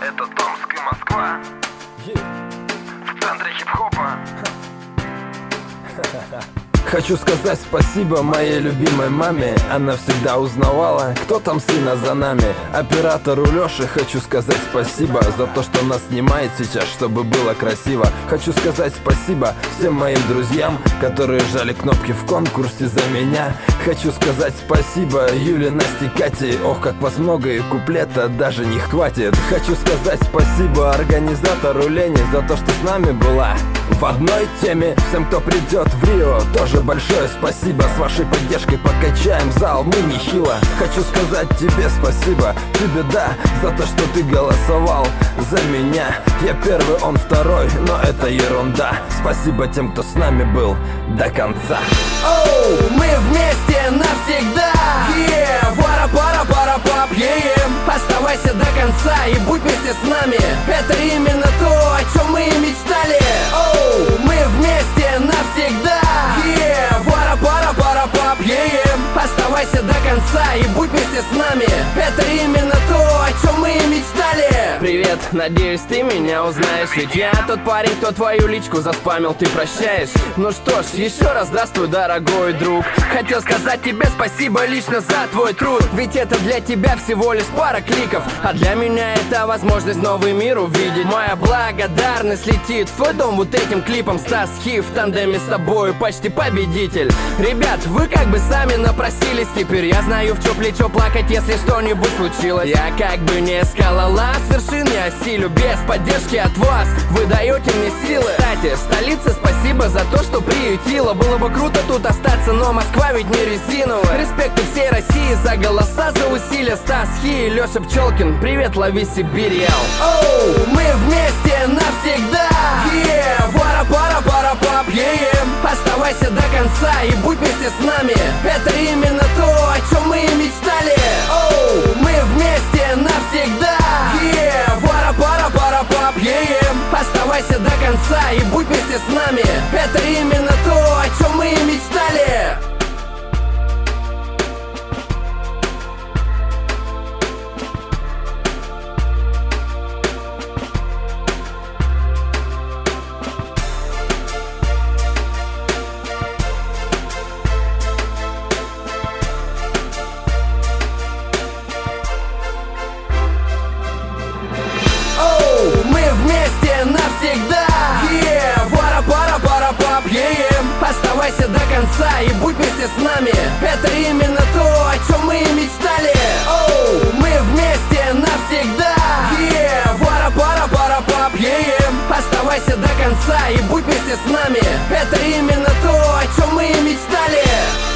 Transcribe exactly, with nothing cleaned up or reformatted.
это Томск и Москва. В центре хип-хопа. Хочу сказать спасибо моей любимой маме. Она всегда узнавала, кто там сына за нами. Оператору Лёше хочу сказать спасибо за то, что нас снимает сейчас, чтобы было красиво. Хочу сказать спасибо всем моим друзьям, которые жали кнопки в конкурсе за меня. Хочу сказать спасибо Юле, Насте, Кате. Ох, как вас много и куплета даже не хватит. Хочу сказать спасибо организатору Лене за то, что с нами была в одной теме. Всем, кто придет в Рио, тоже большое спасибо. С вашей поддержкой покачаем зал, мы нехило. Хочу сказать тебе спасибо, тебе да, за то, что ты голосовал за меня. Я первый, он второй, но это ерунда. Спасибо тем, кто с нами был до конца. Оу, мы вместе навсегда. Yeah, вара-пара-пара-пап, yeah. Оставайся до конца и будь вместе с нами. Это именно то, о чем мы и мечтали. Оу, мы вместе навсегда. Yeah, вара-пара-пара-пап, yeah. Оставайся до конца и будь вместе с нами. Это именно то, о чем мы и мечтали. Привет, надеюсь, ты меня узнаешь. Ведь я тот парень, кто твою личку заспамил, ты прощаешь? Ну что ж, еще раз здравствуй, дорогой друг. Хотел сказать тебе спасибо лично за твой труд. Ведь это для тебя всего лишь пара кликов, а для меня это возможность новый мир увидеть. Моя благодарность летит в твой дом вот этим клипом. Стас Хи в тандеме с тобою почти победитель. Ребят, вы как бы сами напросились. Теперь я знаю, в чё плечо плакать, если что-нибудь случилось. Я как бы не скалолаз, с вершин я осилю без поддержки от вас. Вы даете мне силы. Кстати, столица, спасибо за то, что приютила. Было бы круто тут остаться, но Москва ведь не резиновая. Респект всей России за голоса, за усилия. Стас Хи и Лёша Пчелкин, привет, лови Сибирь. Оу, мы вместе навсегда. Yeah, вара-пара-пара-пап, yeah. Оставайся до конца и будь вместе с нами. Это именно то, о чем мы и мечтали. Оу, мы вместе навсегда. Yeah, вара-пара-пара-пап, yeah. Оставайся до конца и будь вместе с нами. Это именно то, о чем мы и мечтали. Навсегда. Yeah, вара-пара-пара-пап, yeah. Оставайся до конца и будь вместе с нами. Это именно то, о чем мы и мечтали. Оу, мы вместе навсегда. Yeah, вара-пара-пара-пап, yeah. Оставайся до конца и будь вместе с нами. Это именно то, о чем мы и мечтали.